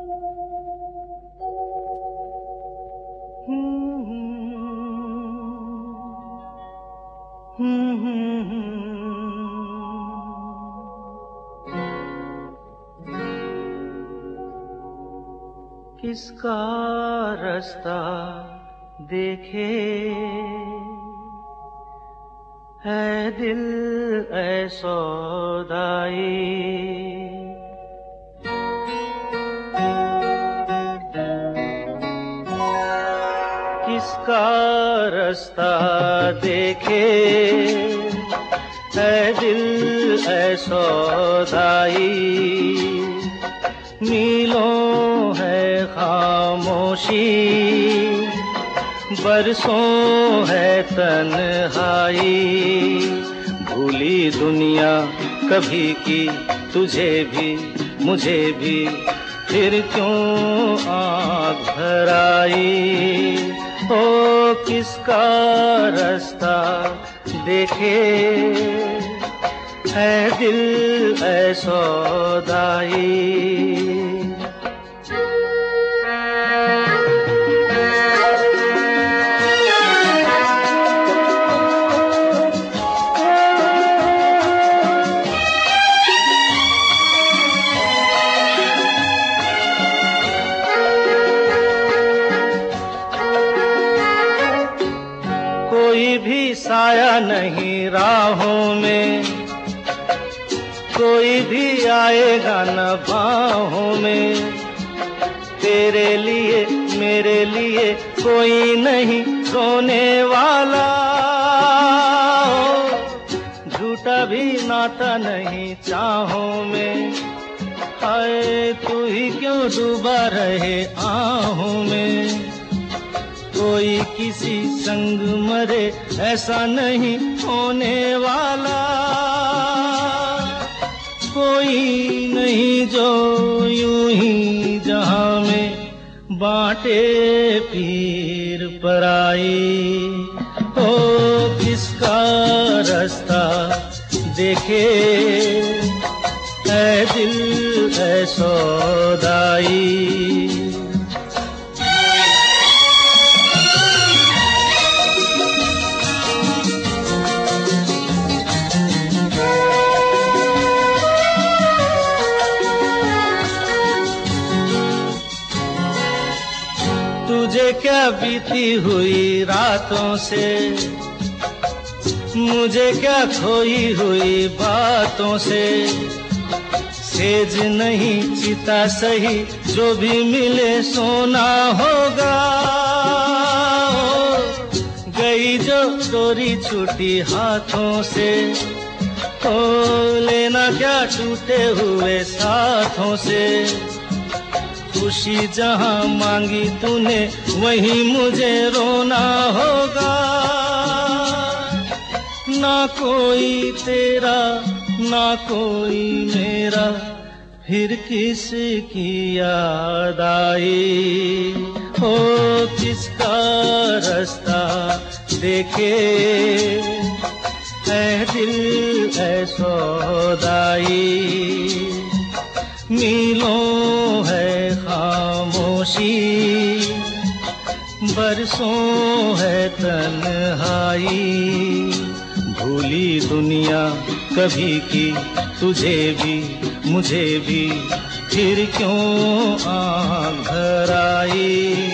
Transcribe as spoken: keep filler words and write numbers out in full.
किसका रास्ता देखे है दिल ऐ सौदाई, किसका रास्ता देखे है दिल ऐ सौदाई। मीलों है खामोशी, बरसों है तन्हाई। भूली दुनिया कभी की तुझे भी मुझे भी, फिर क्यों आँख भर आई। ओ किसका रास्ता देखे है दिल ऐ सौदाई। कोई भी साया नहीं राहों में, कोई भी आएगा न बाहों में। तेरे लिए मेरे लिए कोई नहीं रोने वाला, झूठा भी नाता नहीं चाहों में। हाय तू ही क्यों डूबा रहे आहों में। कोई किसी संग मरे ऐसा नहीं होने वाला, कोई नहीं जो यूं ही जहां में बांटे पीर पराई। ओ किसका रास्ता देखे है दिल है सौदाई। तुझे क्या बीती हुई रातों से, मुझे क्या खोई हुई बातों से। सेज नहीं चिता सही जो भी मिले सोना होगा। गई जो डोरी छूटी हाथों से, ओ लेना क्या टूटे हुए साथों से। खुशी जहां मांगी तूने वहीं मुझे रोना होगा। ना कोई तेरा ना कोई मेरा, फिर किसकी याद आई। हो किसका रास्ता देखे है दिल है सौदाई। मीलों है खामोशी, बरसों है तन्हाई। भूली दुनिया कभी की तुझे भी मुझे भी, फिर क्यों आँख भर आई।